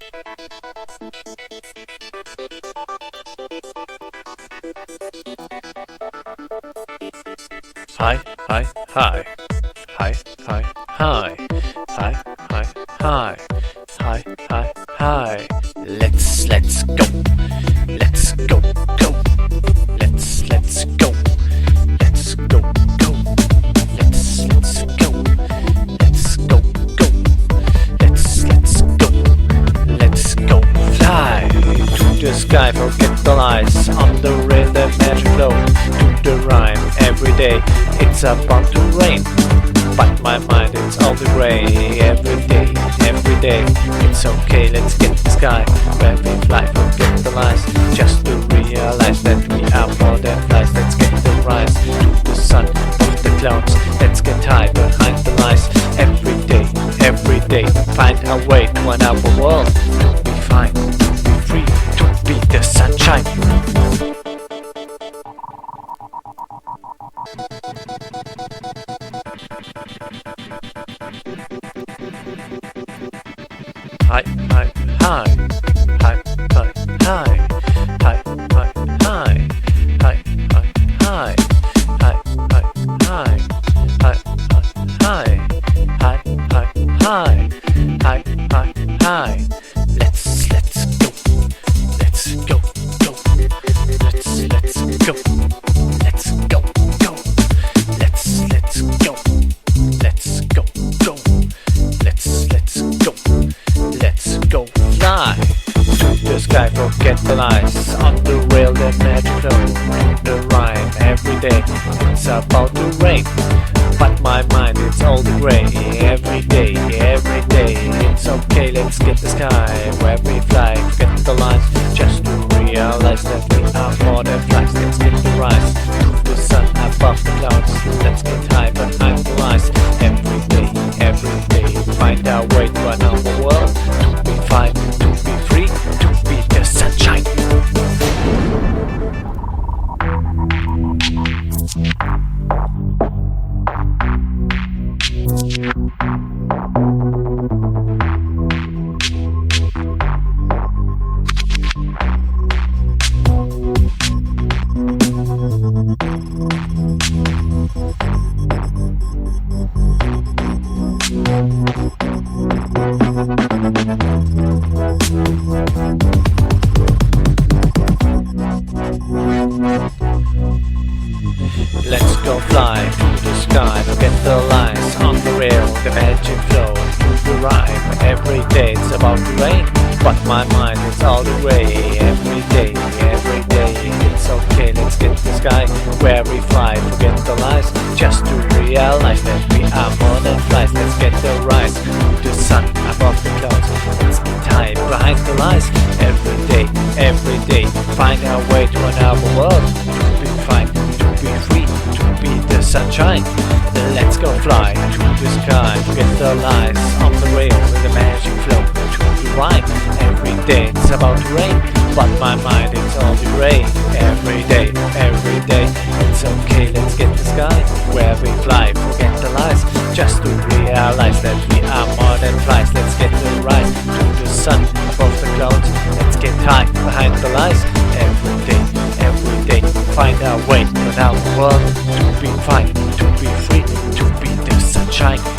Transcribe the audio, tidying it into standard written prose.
Hi, hi, hi. Hi, hi, hi. Hi, hi, hi. Hi, hi, hi. Let's go. Let's go, go. Let's go. Let's go, go. Let's go. Let's go, go. Let's go. Let's go. Fly to the sky, forget the lies. On the rail, the magic flow. To the rhyme every day. It's about to rain, but my mind it's all the gray. Every day, it's okay, let's get the sky. Where we fly, forget the lies. Just to realize that we are more than flies. Let's get the rise to the sun, to the clouds. Let's get high behind the lies. Every day, find a way to another world. To be fine, to be free, to be the sunshine. Hi, hi, hi. Hi, hi, hi. Hi, hi, hi. Hi, hi, hi. Hi, hi, hi. Hi, hi, hi. Hi, hi, hi. Hi, hi, hi. Let's go. Let's go, go. Let's go. Let's go, go. Let's go. Let's go, go. Let's go. Let's go fly to the sky, forget the lies. On the rail, the magic flow. The rhyme every day. It's about to rain, but my mind it's all the gray. Every day, it's okay. Let's get the sky where we fly. Forget the lies, just to realize that we are more than flies. Let's get the rise to the sun above the clouds. Let's get high behind the lies. Every day, find our way to another world. To be fine, to be free, to be the sunshine. Let's go fly to the sky, forget the lies. On the rail, the magic flow. To the rhyme, every day it's about to rain, but my mind it's all the gray. Every day, it's okay. Let's get the sky where we fly, forget the lies. Just to realize that we are more than flies. Let's get the rise to the sun above the clouds. Let's get high behind the lies. Every day, find our way to another world. To be fine, to be free, to be the sunshine. Let's go fly to the sky, forget the lies. On the rail with the magic flow. To the right, every day it's about to rain, but my mind it's all the gray. Every day, it's okay. Let's get the sky where we fly, forget the lies. Just to realize that we are more than flies. Let's get the rise to the sun above the clouds. Let's get high behind the lies. Every day, find our way to another world. To be fine, to be free, to be the sunshine.